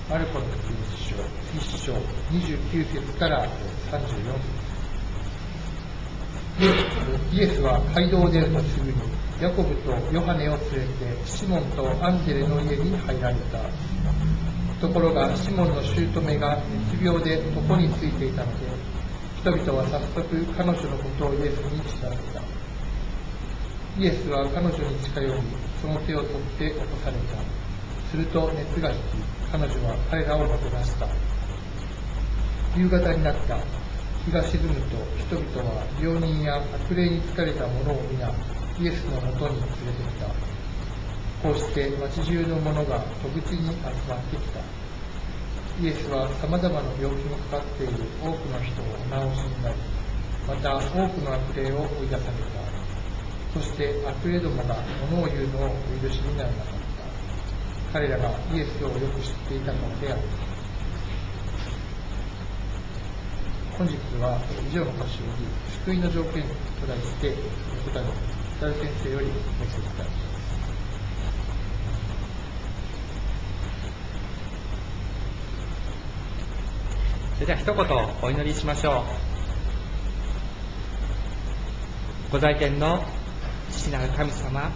マルコの福音書1章29節から34節。イエスは街道を出るとすぐにヤコブとヨハネを連れてシモンとアンデレの家に入られた。ところがシモンの姑が熱病で床についていたので、人々は早速彼女のことをイエスに知らせた。イエスは彼女に近寄り、その手を取って起こされた。すると熱が引き、彼女は彼らをもてなした。夕方になった。日が沈むと、人々は病人や悪霊に疲れた者を皆、イエスのもとに連れてきた。こうして町中の者が戸口に集まってきた。イエスはさまざまな病気にかかっている多くの人をお治しになり、また多くの悪霊を追い出された。そして悪霊どもが物を言うのをお許しにならなかった。彼らがイエスをよく知っていたからである。本日は以上の箇所より救いの条件と題して小樽先生よりメッセージいただきます。 それでは一言お祈りしましょう。ご在天の父なる神様、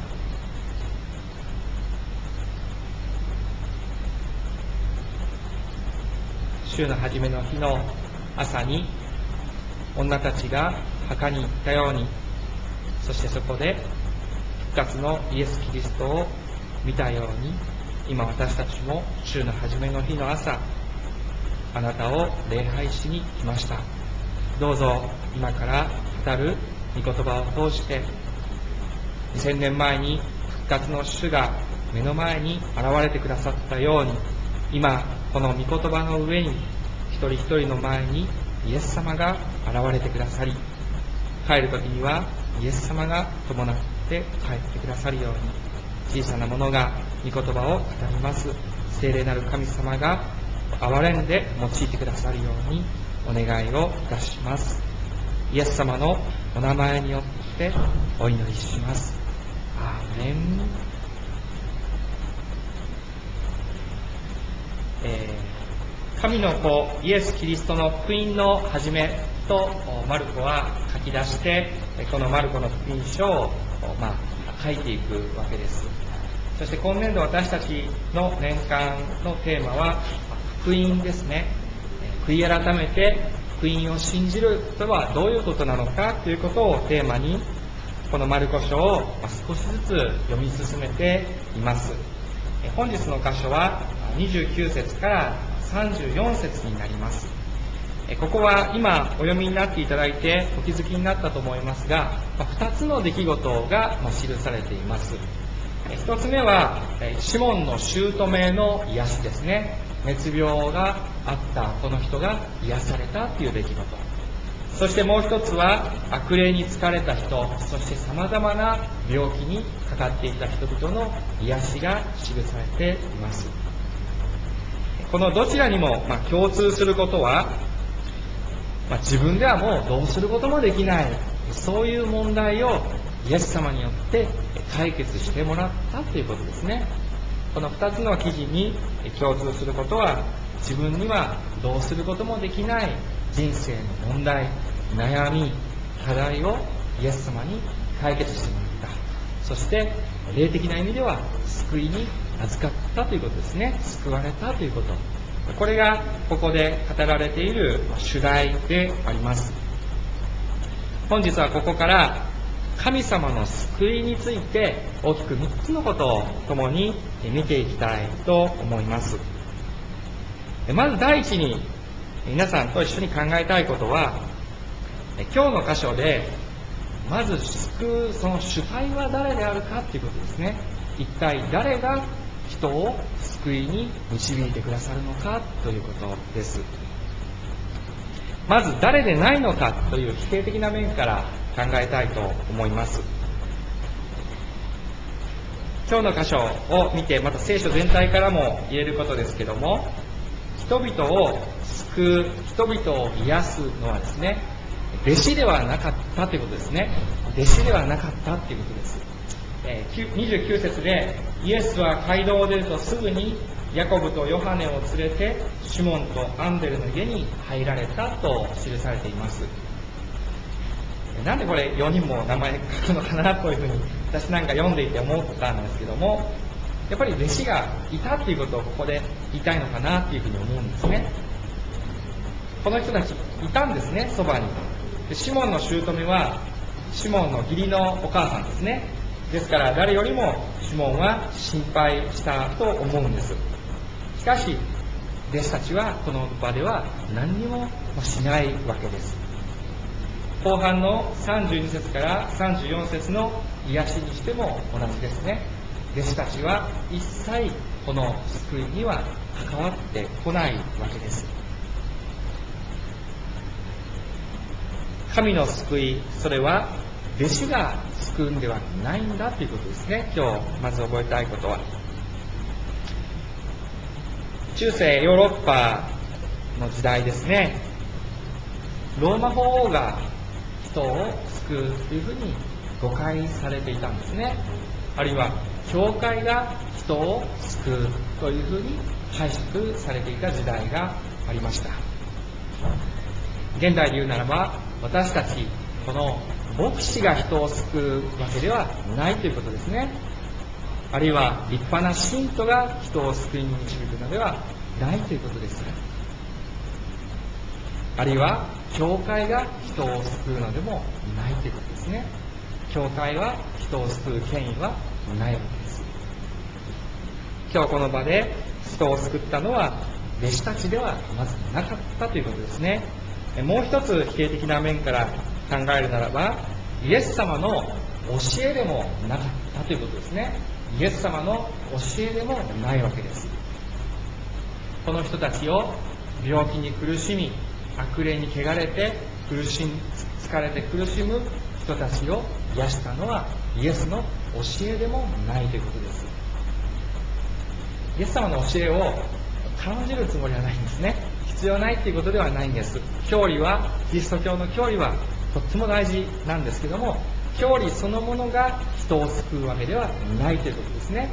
週の初めの日の朝に女たちが墓に行ったように、そしてそこで復活のイエス・キリストを見たように、今私たちも週の初めの日の朝、あなたを礼拝しに来ました。どうぞ今から語る御言葉を通して、2000年前に復活の主が目の前に現れてくださったように、今この御言葉の上に一人一人の前にイエス様が現れてくださり、帰る時にはイエス様が伴って帰ってくださるように、小さなものが御言葉を語ります聖霊なる神様が憐れんで用いてくださるようにお願いをいたします。イエス様のお名前によってお祈りします。アーメン。神の子イエス・キリストの福音の始めとマルコは書き出して、このマルコの福音書を、書いていくわけです。そして今年度私たちの年間のテーマは福音ですね。悔い改めて福音を信じるとはどういうことなのかということをテーマに、このマルコ書を少しずつ読み進めています。本日の箇所は29節から34節になります。ここは今お読みになっていただいてお気づきになったと思いますが、2つの出来事が記されています。1つ目はシモンの姑の癒しですね。熱病があったこの人が癒されたという出来事。そしてもう一つは悪霊に疲れた人、そしてさまざまな病気にかかっていた人々の癒しが記されています。このどちらにも共通することは、自分ではもうどうすることもできない、そういう問題をイエス様によって解決してもらったということですね。この2つの記事に共通することは、自分にはどうすることもできない人生の問題、悩み、課題をイエス様に解決してもらった。そして霊的な意味では救いに預かったということですね。救われたということ。これがここで語られている主題であります。本日はここから神様の救いについて大きく3つのことを共に見ていきたいと思います。まず第一に皆さんと一緒に考えたいことは、今日の箇所でまず救うその主体は誰であるかということですね。一体誰が人を救いに導いてくださるのかということです。まず誰でないのかという否定的な面から考えたいと思います。今日の箇所を見て、また聖書全体からも言えることですけども、人々を救う、人々を癒すのはですね、弟子ではなかったということですね。弟子ではなかったということです。29節でイエスは街道を出るとすぐにヤコブとヨハネを連れてシモンとアンデルの家に入られたと記されています。なんでこれ4人も名前書くのかなというふうに私なんか読んでいて思ったんですけども、やっぱり弟子がいたっていうことをここで言いたいのかなっていうふうに思うんですね。この人たちいたんですね、そばに。でシモンの姑はシモンの義理のお母さんですね。ですから誰よりもシモンは心配したと思うんです。しかし弟子たちはこの場では何にもしないわけです。後半の32節から34節の癒しにしても同じですね。弟子たちは一切この救いには関わってこないわけです。神の救い、それは弟子が救うんではないんだということですね。今日まず覚えたいことは、中世ヨーロッパの時代ですね、ローマ法王が人を救うというふうに誤解されていたんですね。あるいは教会が人を救うというふうに解釈されていた時代がありました。現代で言うならば、私たちこの牧師が人を救うわけではないということですね。あるいは立派な信徒が人を救いに導くのではないということです。あるいは教会が人を救うのでもないということですね。教会は人を救う権威はないわけです。今日この場で人を救ったのは弟子たちではまずなかったということですね。もう一つ否定的な面から考えるならば、イエス様の教えでもなかったということですね。イエス様の教えでもないわけです。この人たちを病気に苦しみ、悪霊に汚れて疲れて苦しむ人たちを癒したのはイエスの教えでもないということです。イエス様の教えを感じるつもりはないんですね。必要ないということではないんです。教理は、キリスト教の教理はとっても大事なんですけども、教理そのものが人を救うわけではないということですね。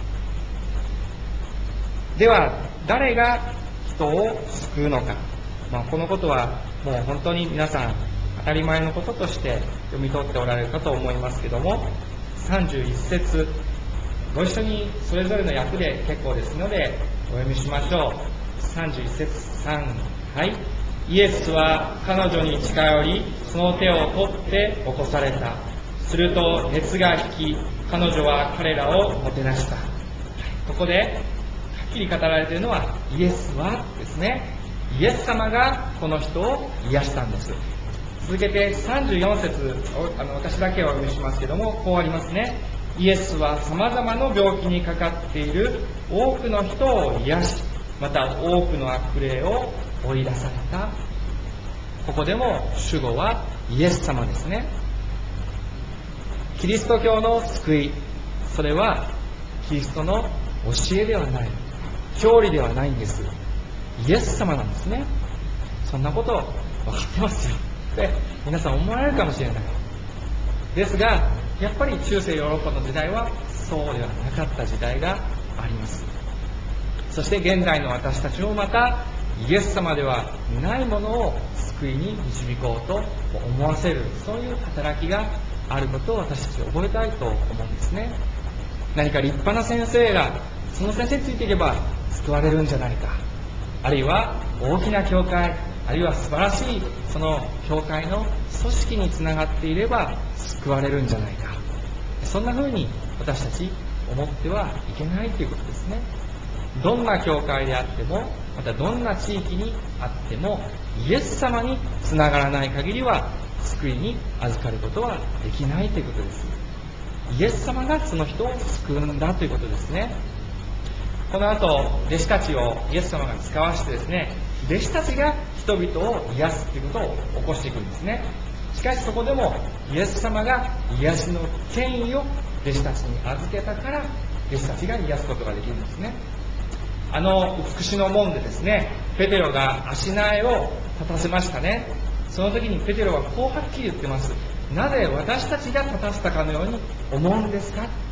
では誰が人を救うのか、このことはもう本当に皆さん当たり前のこととして読み取っておられるかと思いますけども、31節ご一緒にそれぞれの訳で結構ですのでお読みしましょう。31節3、はい。イエスは彼女に近寄り、その手を取って起こされた。すると熱が引き、彼女は彼らをもてなした。ここではっきり語られているのはイエスはですね。イエス様がこの人を癒したんです。続けて34節私だけをお読みしますけども、こうありますね。イエスは様々な病気にかかっている多くの人を癒し、また多くの悪霊を追い出された。ここでも主語はイエス様ですね。キリスト教の救い、それはキリストの教えではない、教理ではないんです。イエス様なんですね。そんなこと分かってますよって皆さん思われるかもしれない。ですがやっぱり中世ヨーロッパの時代はそうではなかった時代があります。そして現代の私たちもまたイエス様ではないものを救いに導こうと思わせる、そういう働きがあることを私たち覚えたいと思うんですね。何か立派な先生がその先生についていけば救われるんじゃないか、あるいは大きな教会、あるいは素晴らしいその教会の組織につながっていれば救われるんじゃないか、そんな風に私たち思ってはいけないということですね。どんな教会であっても、またどんな地域にあっても、イエス様につながらない限りは救いに預かることはできないということです。イエス様がその人を救うんだということですね。この後弟子たちをイエス様が使わしてですね、弟子たちが人々を癒すということを起こしていくんですね。しかしそこでもイエス様が癒しの権威を弟子たちに預けたから弟子たちが癒すことができるんですね。美しの門でですね、ペテロが足苗を立たせましたね。その時にペテロはこうはっきり言ってます。なぜ私たちが立たせたかのように思うんですか。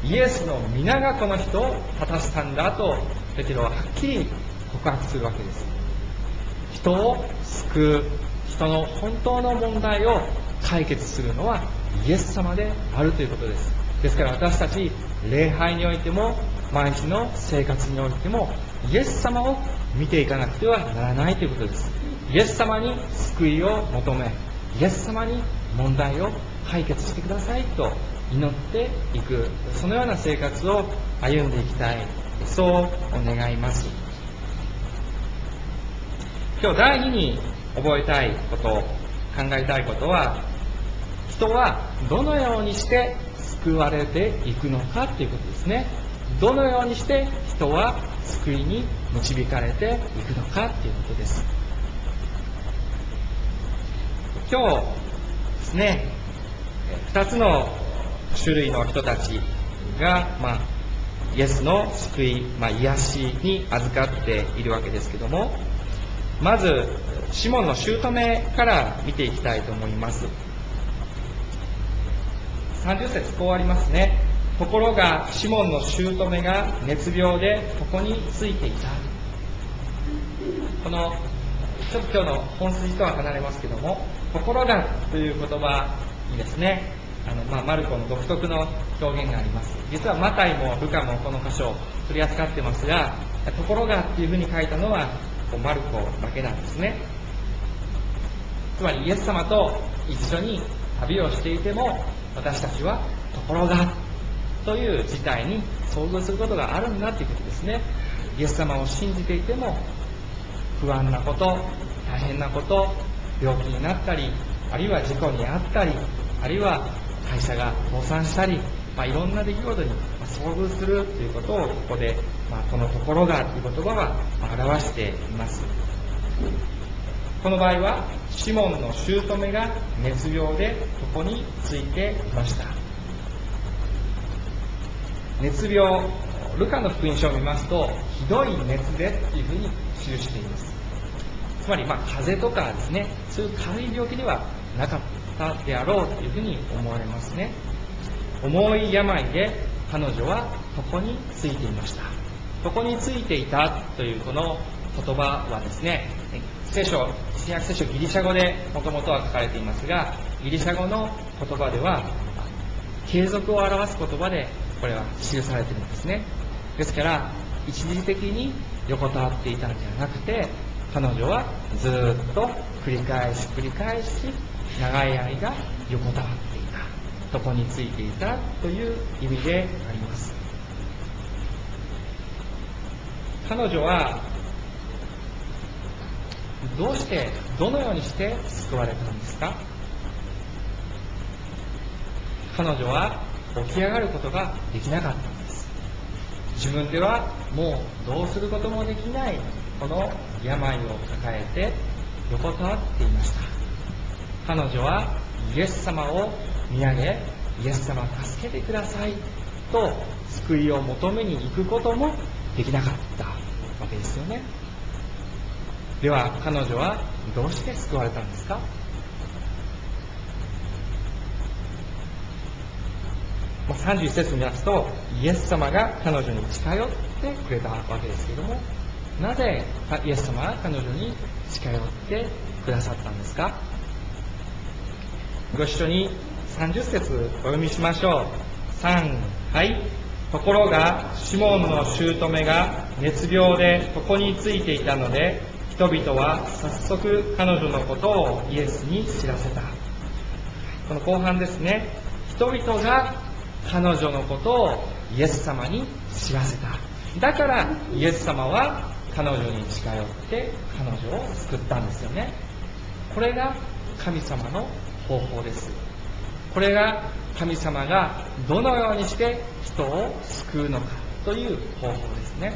イエスの皆がこの人を立たせたんだとペテロははっきり告白するわけです。人を救う、人の本当の問題を解決するのはイエス様であるということです。ですから私たち礼拝においても毎日の生活においてもイエス様を見ていかなくてはならないということです。イエス様に救いを求め、イエス様に問題を解決してくださいと祈っていく、そのような生活を歩んでいきたい、そう願います。今日第2に覚えたいこと、考えたいことは、人はどのようにして救われていくのかということですね。どのようにして人は救いに導かれていくのかということです。今日ですね、2つの種類の人たちが、イエスの救い、癒しに預かっているわけですけども、まずシモンの姑から見ていきたいと思います。30節こうありますね。ところがシモンの姑が熱病で床についていた。このちょっと今日の本筋とは離れますけども、ところがという言葉にですね、マルコの独特の表現があります。実はマタイもルカもこの箇所を取り扱ってますが、ところがっていうふうに書いたのはマルコだけなんですね。つまりイエス様と一緒に旅をしていても、私たちはところがという事態に遭遇することがあるんだということですね。イエス様を信じていても不安なこと、大変なこと、病気になったり、あるいは事故に遭ったり、あるいは会社が倒産したり、いろんな出来事に遭遇するということをここで、このところがという言葉は表しています。この場合はシモンの姑が熱病で床についていました。熱病、ルカの福音書を見ますと、ひどい熱でというふうに記しています。つまり風邪とかですね、そういう軽い病気ではなかったであろうというふうに思われますね。重い病で彼女は床についていました。床についていたというこの言葉はですね、新約聖書ギリシャ語でもともとは書かれていますが、ギリシャ語の言葉では継続を表す言葉でこれは記されているんですね。ですから一時的に横たわっていたんじゃなくて、彼女はずっと繰り返し長い間横たわっていた、床についていたという意味であります。彼女はどのようにして救われたんですか？彼女は起き上がることができなかったんです。自分ではもうどうすることもできないこの病を抱えて横たわっていました。彼女はイエス様を見上げ、イエス様助けてくださいと救いを求めに行くこともできなかったわけですよね。では彼女はどうして救われたんですか？31節見ますと、イエス様が彼女に近寄ってくれたわけですけれども、なぜイエス様が彼女に近寄ってくださったんですか？ご一緒に30節お読みしましょう。3、はい。ところがシモンの姑が熱病で床についていたので、人々は早速彼女のことをイエスに知らせた。この後半ですね。人々が彼女のことをイエス様に知らせた。だからイエス様は彼女に近寄って彼女を救ったんですよね。これが神様の方法です。これが神様がどのようにして人を救うのかという方法ですね。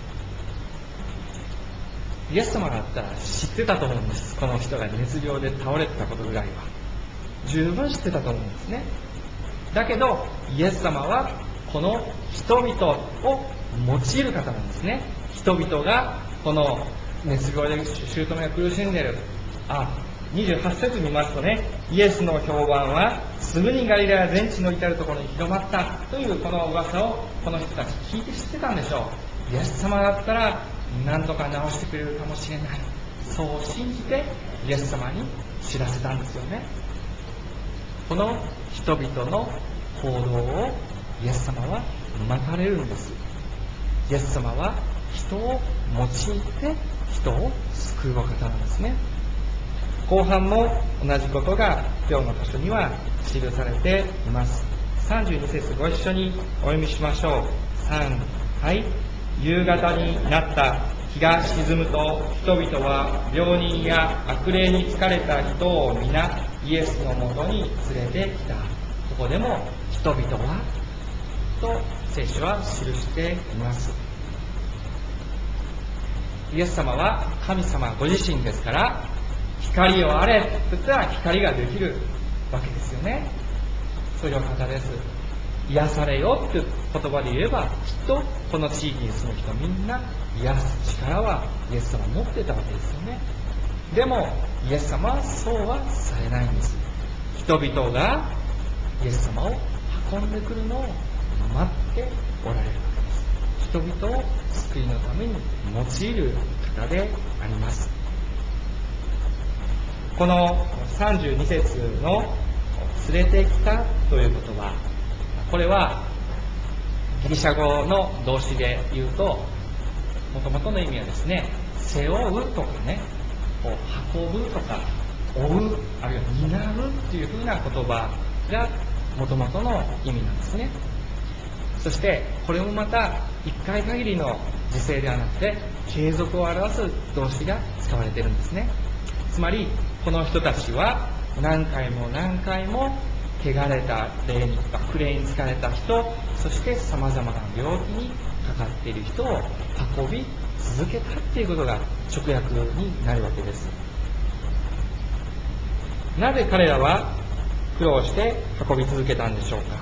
イエス様だったら知ってたと思うんです。この人が熱病で倒れてたことぐらいは十分知ってたと思うんですね。だけどイエス様はこの人々を用いる方なんですね。人々がこの熱病で姑が苦しんでいる、 28節見ますとね、イエスの評判はすぐにガリラヤ全地の至るところに広まったというこの噂をこの人たち聞いて知ってたんでしょう。イエス様だったら何とか治してくれるかもしれない、そう信じてイエス様に知らせたんですよね。この人々の行動をイエス様は待たれるんです。イエス様は人を用いて人を救うお方なんですね。後半も同じことが今日の箇所には記されています。32節ご一緒にお読みしましょう。3、はい。夕方になった。日が沈むと人々は病人や悪霊に疲れた人を皆イエスのもとに連れてきた。ここでも人々はと聖書は記しています。イエス様は神様ご自身ですから、光をあれと言ったら光ができるわけですよね。そういう方です。癒されよという言葉で言えば、きっとこの地域に住む人みんな癒す力はイエス様は持ってたわけですよね。でもイエス様はそうはされないんです。人々がイエス様を運んでくるのを待っておられるわけです。人々を救いのために用いる方であります。この32節の連れてきたという言葉、これはギリシャ語の動詞で言うと、もともとの意味はですね、背負うとかね、運ぶとか追う、あるいは担うっていうふうな言葉がもともとの意味なんですね。そしてこれもまた一回限りの時制ではなくて、継続を表す動詞が使われているんですね。つまりこの人たちは何回も何回も汚れた霊に、悪霊に疲れた人、そしてさまざまな病気にかかっている人を運び続けたっていうことが直訳になるわけです。なぜ彼らは苦労して運び続けたんでしょうか。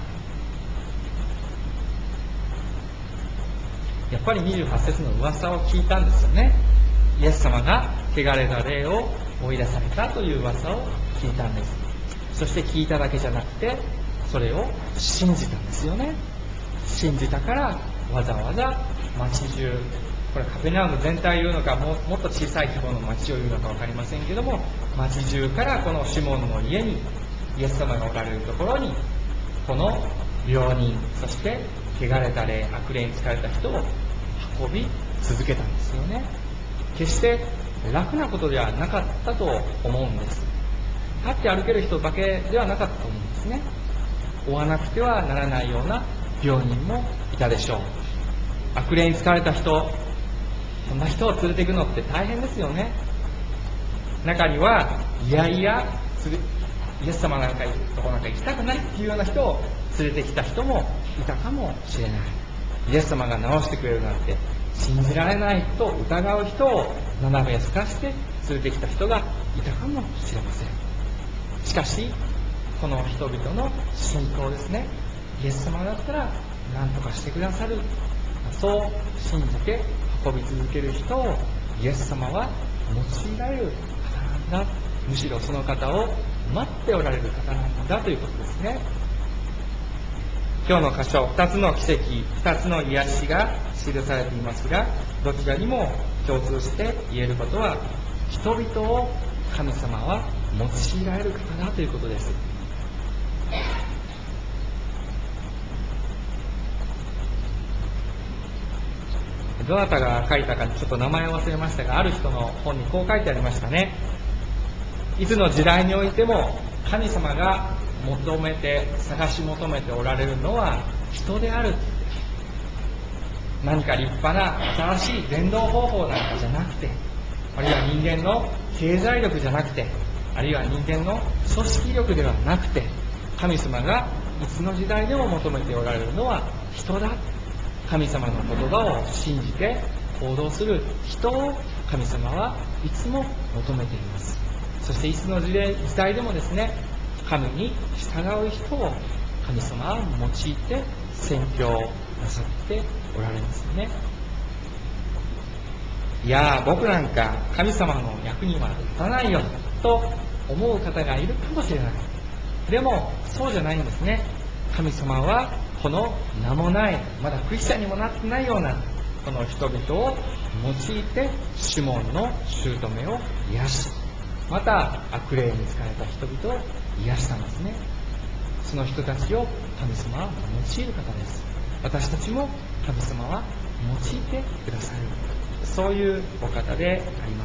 やっぱり28節の噂を聞いたんですよね。イエス様が汚れた霊を追い出されたという噂を聞いたんです。そして聞いただけじゃなくて、それを信じたんですよね。信じたからわざわざ町中、これカペナウム全体を言うのか、もっと小さい規模の町を言うのか分かりませんけども、町中からこのシモンの家に、イエス様がおられるところに、この病人、そして汚れた霊、悪霊に疲れた人を運び続けたんですよね。決して楽なことではなかったと思うんです。立って歩ける人だけではなかったと思うんですね。追わなくてはならないような病人もいたでしょう。悪霊に疲れた人、そんな人を連れていくのって大変ですよね。中にはいやいやイエス様なんかとこなんか行きたくないっていうような人を連れてきた人もいたかもしれない。イエス様が治してくれるなんて信じられないと疑う人を斜めすかして連れてきた人がいたかもしれません。しかしこの人々の信仰ですね、イエス様だったら何とかしてくださる、そう信じて運び続ける人をイエス様は用いられる方なんだ、むしろその方を待っておられる方なんだということですね。今日の箇所、2つの奇跡、2つの癒しが記されていますが、どちらにも共通して言えることは、人々を神様は用いられる方だということです。どなたが書いたかちょっと名前を忘れましたが、ある人の本にこう書いてありましたね。いつの時代においても神様が求めて、探し求めておられるのは人である。何か立派な新しい伝道方法なんかじゃなくて、あるいは人間の経済力じゃなくて、あるいは人間の組織力ではなくて、神様がいつの時代でも求めておられるのは人だ。神様の言葉を信じて行動する人を神様はいつも求めています。そしていつの時代でもですね、神に従う人を神様は用いて宣教なさっておられますよね。いや僕なんか神様の役には立たないよと思う方がいるかもしれない。でもそうじゃないんですね。神様はこの名もない、まだクリスチャンにもなってないようなこの人々を用いてシモンの姑を癒し、また悪霊に疲れた人々を癒したんですね。その人たちを神様は用いる方です。私たちも神様は用いてくださる、そういうお方であります。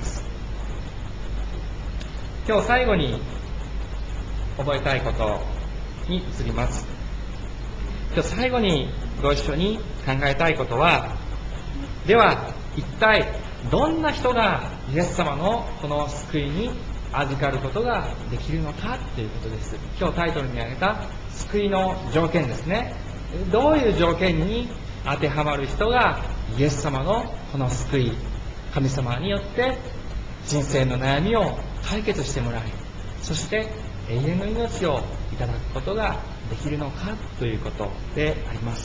今日最後に覚えたいことに移ります。今日最後にご一緒に考えたいことは、では一体どんな人がイエス様のこの救いに預かることができるのかということです。今日タイトルに挙げた救いの条件ですね。どういう条件に当てはまる人がイエス様のこの救い、神様によって人生の悩みを解決してもらい、そして永遠の命をいただくことができるのかということであります。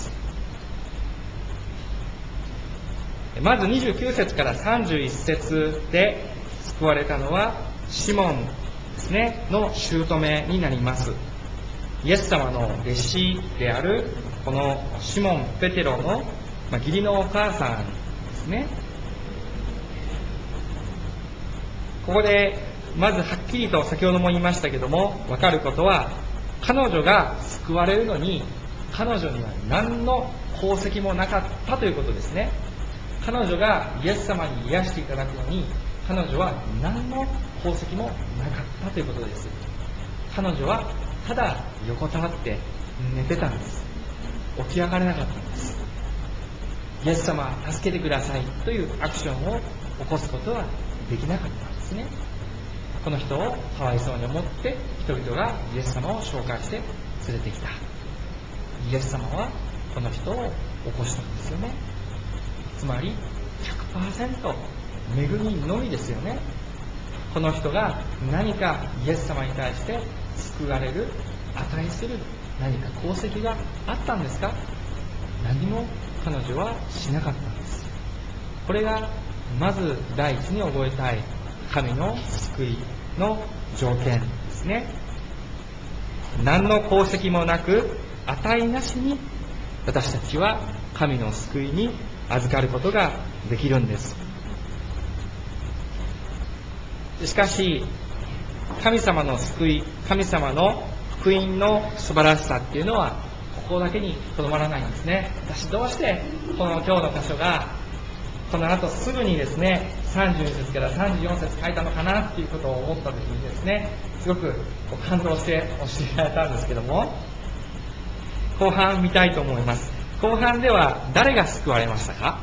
まず29節から31節で救われたのはシモンですねの姑になります。イエス様の弟子であるこのシモン・ペテロの義理のお母さんですね。ここでまずはっきりと先ほども言いましたけども、分かることは、彼女が救われるのに彼女には何の功績もなかったということですね。彼女がイエス様に癒していただくのに彼女は何の功績もなかったということです。彼女はただ横たわって寝てたんです。起き上がれなかったんです。イエス様助けてくださいというアクションを起こすことはできなかったんですね。この人をかわいそうに思って人々がイエス様を紹介して連れてきた。イエス様はこの人を起こしたんですよね。つまり 100% 恵みのみですよね。この人が何かイエス様に対して救われる、値する何か功績があったんですか？何も彼女はしなかったんです。これがまず第一に覚えたい神の救いの条件ですね。何の功績もなく、値なしに私たちは神の救いに預かることができるんです。しかし神様の救い、神様の福音の素晴らしさっていうのはここだけにとどまらないんですね。私どうしてこの今日の箇所がこの後すぐにですね32節から34節書いたのかなっていうことを思った時にですね、すごく感動して教えられたんですけども、後半見たいと思います。後半では誰が救われましたか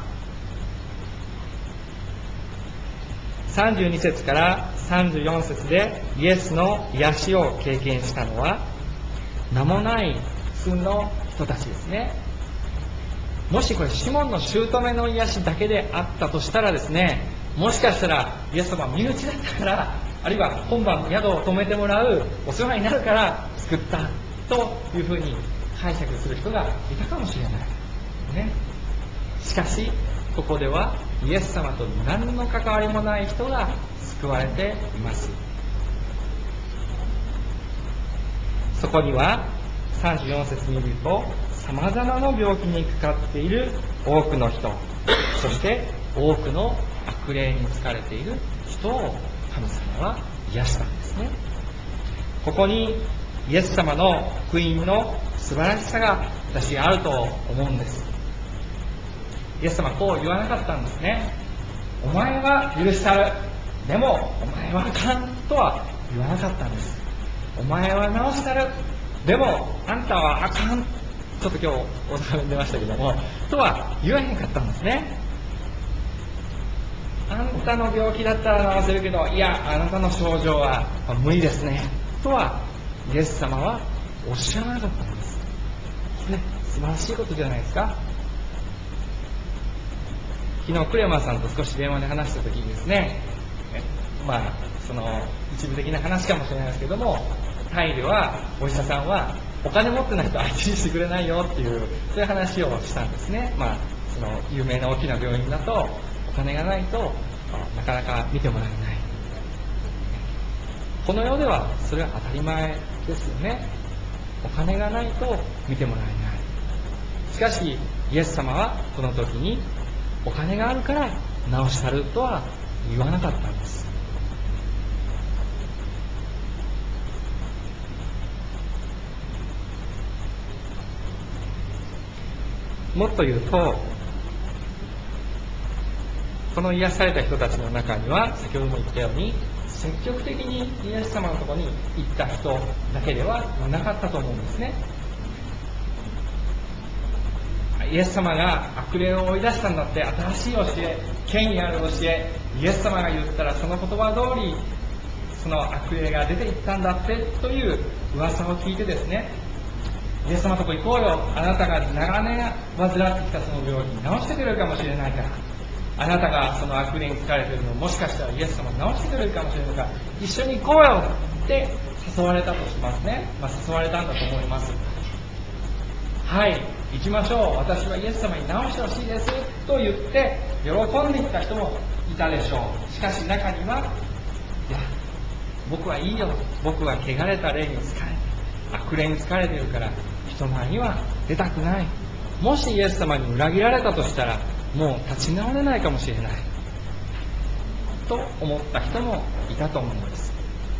？32節から34節でイエスの癒しを経験したのは名もない普通の人たちですね。もしこれシモンの姑の癒しだけであったとしたらですね、もしかしたらイエス様は身内だったから、あるいは今晩宿を泊めてもらうお世話になるから救ったというふうに解釈する人がいたかもしれないね。しかしここではイエス様と何の関わりもない人が救われています。そこには34節に見ると、さまざまな病気にかかっている多くの人、そして多くの悪霊に疲れている人を神様は癒したんですね。ここにイエス様の福音の素晴らしさが私あると思うんです。イエス様はこう言わなかったんですね。お前は許したる、でもお前はあかんとは言わなかったんです。お前は治したる、でもあんたはあかん、ちょっと今日大阪で出ましたけどもとは言わへんかったんですね。あんたの病気だったら治せるけど、いやあなたの症状は無理ですねとはイエス様はおっしゃらなかったんです。これ素晴らしいことじゃないですか。昨日クレマーさんと少し電話で話した時にですね、その一部的な話かもしれないですけども、タイではお医者さんはお金持ってないと相手にしてくれないよっていうそういう話をしたんですね。その有名な大きな病院だとお金がないとなかなか見てもらえない。 この世ではそれは当たり前ですよね。お金がないと見てもらえない。しかしイエス様はこの時にお金があるから治したるとは言わなかったんです。もっと言うと、この癒された人たちの中には、先ほども言ったように積極的にイエス様のところに行った人だけではなかったと思うんですね。イエス様が悪霊を追い出したんだって、新しい教え、権威ある教え、イエス様が言ったらその言葉通りその悪霊が出ていったんだってという噂を聞いてですね、イエス様のとこ行こうよ、あなたが長年患ってきたその病気治してくれるかもしれないから、あなたがその悪霊に疲れているのをもしかしたらイエス様治してくれるかもしれないから一緒に行こうよって誘われたとしますね。誘われたんだと思います。はい、行きましょう、私はイエス様に治してほしいですと言って喜んでいった人もいたでしょう。しかし中には、いや僕はいいよ、僕は汚れた霊に疲れて悪霊に疲れているから人前には出たくない、もしイエス様に裏切られたとしたらもう立ち直れないかもしれないと思った人もいたと思うんです。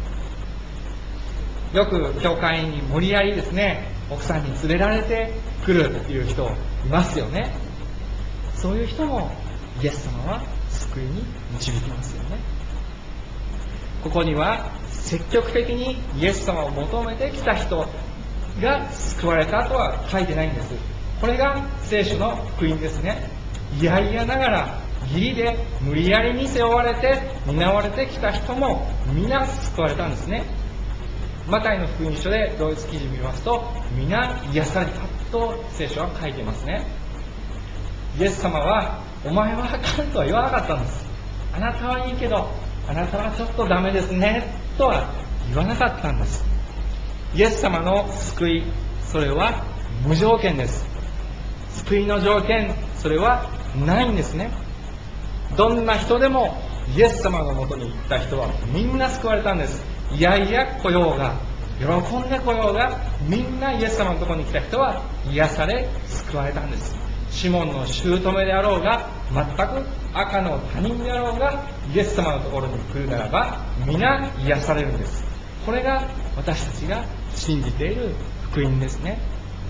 よく教会に無理やりですね、奥さんに連れられてくるという人いますよね。そういう人もイエス様は救いに導きますよね。ここには積極的にイエス様を求めてきた人が救われたとは書いてないんです。これが聖書の福音ですね。いやいやながら義理で無理やりに背負われて担われてきた人も皆救われたんですね。マタイの福音書で同一記事を見ますと、皆癒されたと聖書は書いていますね。イエス様はお前はあかんとは言わなかったんです。あなたはいいけどあなたはちょっとダメですねとは言わなかったんです。イエス様の救い、それは無条件です。救いの条件、それはないんですね。どんな人でもイエス様のもとに行った人はみんな救われたんです。いやいや来ようが喜んで来ようが、みんなイエス様のところに来た人は癒され救われたんです。シモンの姑であろうが、全く赤の他人であろうが、イエス様のところに来るならば皆癒されるんです。これが私たちが信じている福音ですね。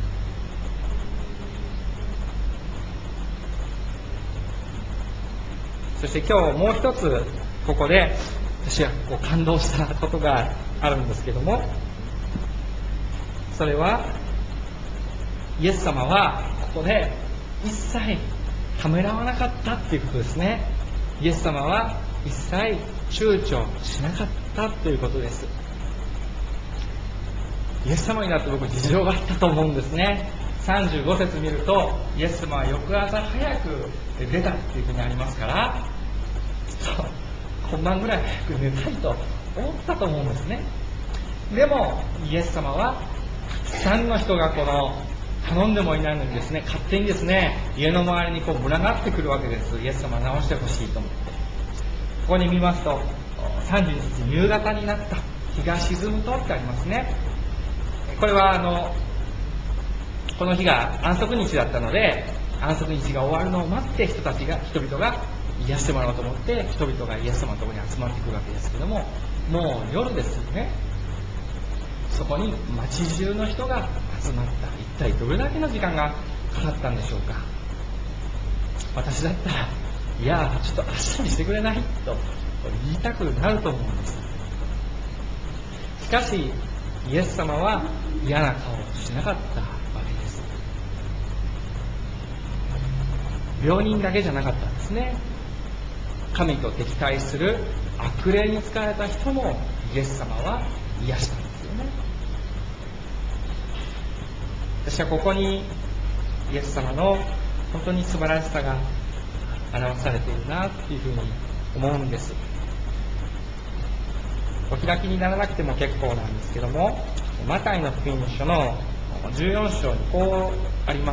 そして今日もう一つここで私は感動したことがあるんですけども、それはイエス様はここで一切ためらわなかったっていうことですね。イエス様は一切躊躇しなかったということです。イエス様になって僕事情があったと思うんですね。35節見るとイエス様は翌朝早く出たっていうふうにありますから、今晩ぐらい早く寝たいと思ったと思うんですね。でもイエス様はたくさんの人が頼んでもいないのにですね、勝手にですね家の周りに群がってくるわけです。イエス様直してほしいと思って。ここに見ますと30日夕方になった、日が沈むとってありますね。これはこの日が安息日だったので、安息日が終わるのを待って人々が癒してもらおうと思って人々がイエス様のところに集まってくるわけですけども、もう夜ですよね。そこに町中の人が集まった。一体どれだけの時間がかかったんでしょうか。私だったらいやちょっと明日にしてくれないと言いたくなると思うんです。しかしイエス様は嫌な顔をしなかったわけです。病人だけじゃなかったんですね。神と敵対する悪霊に疲れた人もイエス様は癒したんですよね。私はここにイエス様の本当に素晴らしさが表されているなというふうに思うんです。お開きにならなくても結構なんですけども、マタイの福音書の14章にこうあります。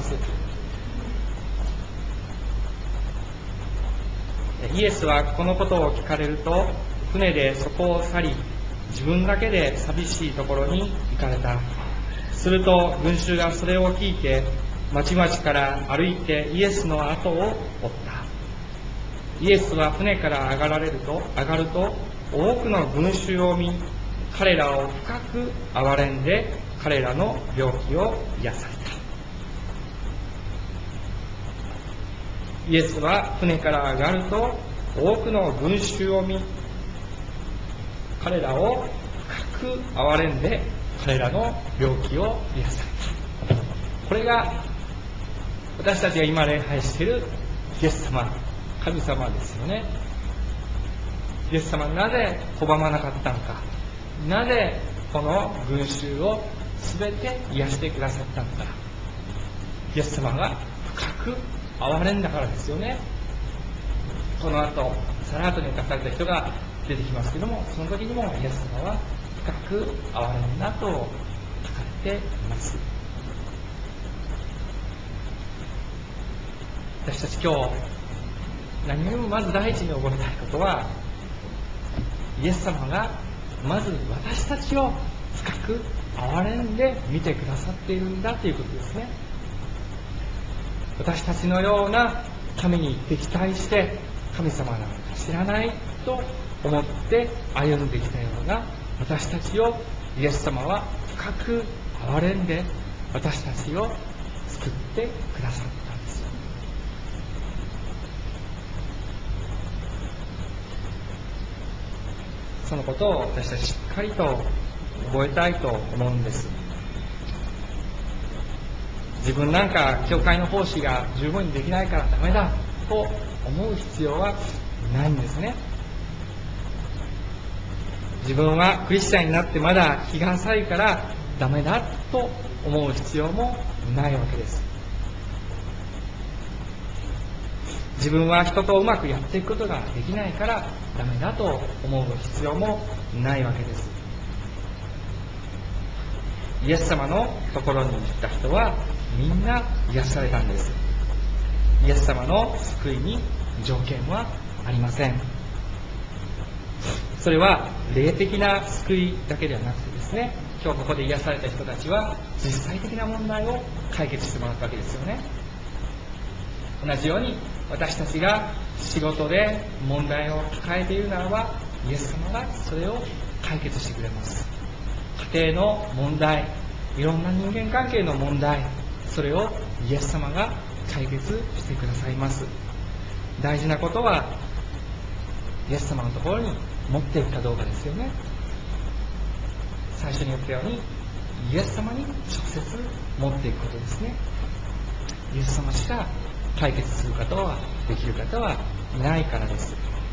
イエスはこのことを聞かれると船でそこを去り、 自分だけで寂しいところに行かれた。すると群衆がそれを聞いて、まちまちから歩いてイエスの後を追った。イエスは船から上がると、多くの群衆を見、彼らを深く憐れんで、彼らの病気を癒された。イエスは船から上がると、多くの群衆を見、彼らを深く憐れんで、彼らの病気を癒された。これが私たちが今礼拝しているイエス様、神様ですよね。イエス様、なぜ拒まなかったのか。なぜこの群衆を全て癒してくださったのか。イエス様が深く憐れんだからですよね。この後、さらっとに書かれた人が出てきますけども、その時にもイエス様は深く憐れんだと書かれています。私たち今日、何よりもまず第一に覚えたいことは、イエス様がまず私たちを深く憐れんで見てくださっているんだということですね。私たちのような神に敵対して神様なんか知らないと思って歩んできたような私たちをイエス様は深く憐れんで私たちを救ってくださったんです。そのことを私たちしっかりと覚えたいと思うんです。自分なんか教会の奉仕が十分にできないからダメだと思う必要はないんですね。自分はクリスチャンになってまだ気が浅いからダメだと思う必要もないわけです。自分は人とうまくやっていくことができないからダメだと思う必要もないわけです。イエス様のところに行った人はみんな癒されたんです。イエス様の救いに条件はありません。それは霊的な救いだけではなくてですね、今日ここで癒された人たちは実際的な問題を解決してもらったわけですよね。同じように私たちが仕事で問題を抱えているならば、イエス様がそれを解決してくれます。家庭の問題、いろんな人間関係の問題、それをイエス様が解決してくださいます。大事なことはイエス様のところに持っていくかどうかですよね。最初に言ったようにイエス様に直接持っていくことですね。イエス様しか解決する方はできる方はいないからです。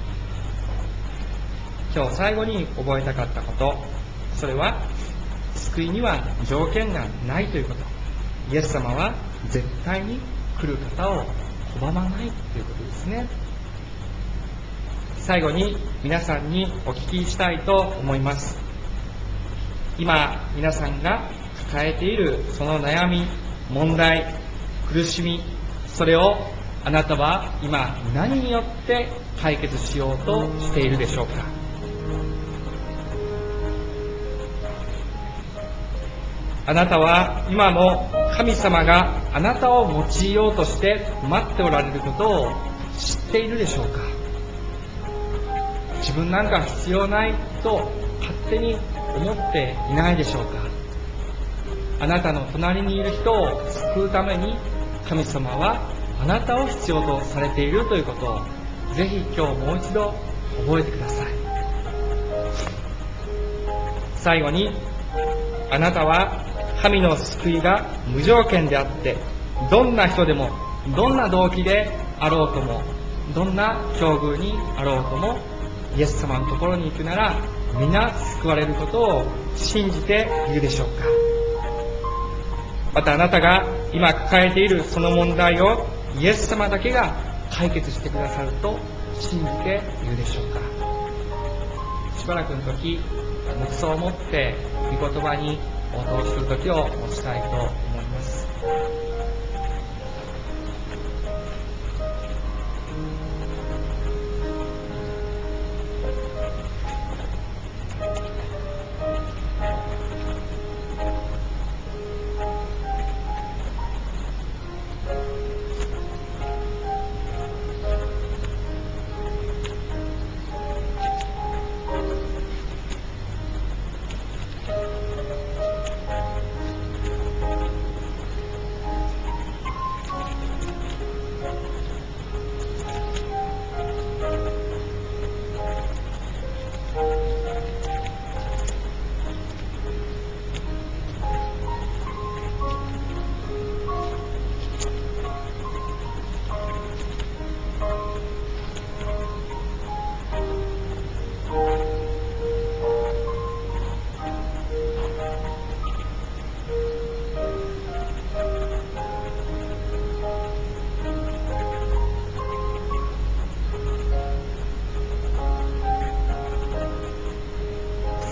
今日最後に覚えたかったこと、それは救いには条件がないということ。イエス様は絶対に来る方を拒まないということですね。最後に皆さんにお聞きしたいと思います。今皆さんが抱えているその悩み、問題、苦しみ、それをあなたは今何によって解決しようとしているでしょうか。あなたは今も神様があなたを用いようとして待っておられることを知っているでしょうか。自分なんか必要ないと勝手に思っていないでしょうか。あなたの隣にいる人を救うために神様はあなたを必要とされているということをぜひ今日もう一度覚えてください。最後に、あなたは神の救いが無条件であって、どんな人でもどんな動機であろうともどんな境遇にあろうともイエス様のところに行くなら皆救われることを信じているでしょうか。またあなたが今抱えているその問題をイエス様だけが解決してくださると信じているでしょうか。しばらくの時、黙想を持って御言葉に応答する時を持ちたいと思います。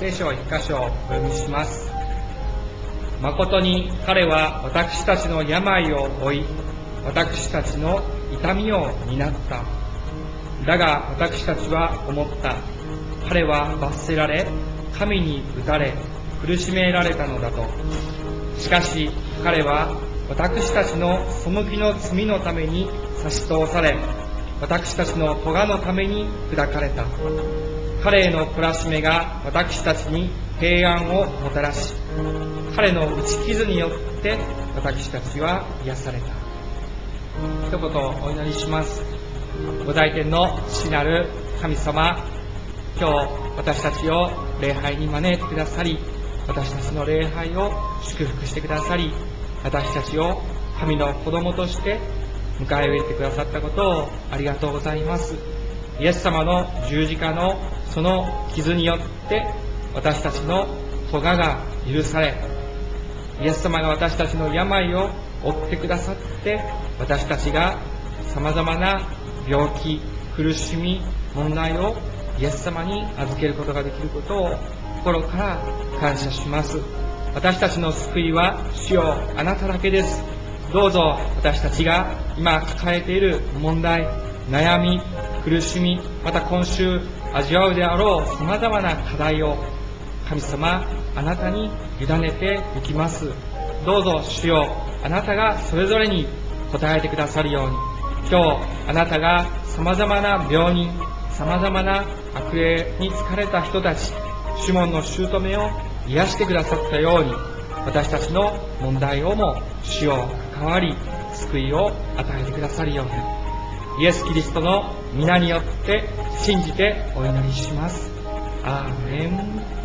聖書を一箇所お読みします。誠に彼は私たちの病を負い、私たちの痛みを担った。だが私たちは思った。彼は罰せられ、神に打たれ、苦しめられたのだと。しかし彼は私たちの背きの罪のために差し通され、私たちの咎のために砕かれた。彼への懲らしめが私たちに平安をもたらし、彼の打ち傷によって私たちは癒された。一言お祈りします。ご在天の父なる神様、今日私たちを礼拝に招いてくださり、私たちの礼拝を祝福してくださり、私たちを神の子供として迎え入れてくださったことをありがとうございます。イエス様の十字架のその傷によって私たちの咎が許され、イエス様が私たちの病を負ってくださって、私たちがさまざまな病気、苦しみ、問題をイエス様に預けることができることを心から感謝します。私たちの救いは主よあなただけです。どうぞ私たちが今抱えている問題、悩み、苦しみ、また今週味わうであろうさまざまな課題を神様あなたに委ねていきます。どうぞ主よあなたがそれぞれに答えてくださるように、今日あなたがさまざまな病人、さまざまな悪霊に疲れた人たち、シモンの姑を癒してくださったように、私たちの問題をも主よ関わり救いを与えてくださるように、イエス・キリストの皆によって信じてお祈りします。アーメン。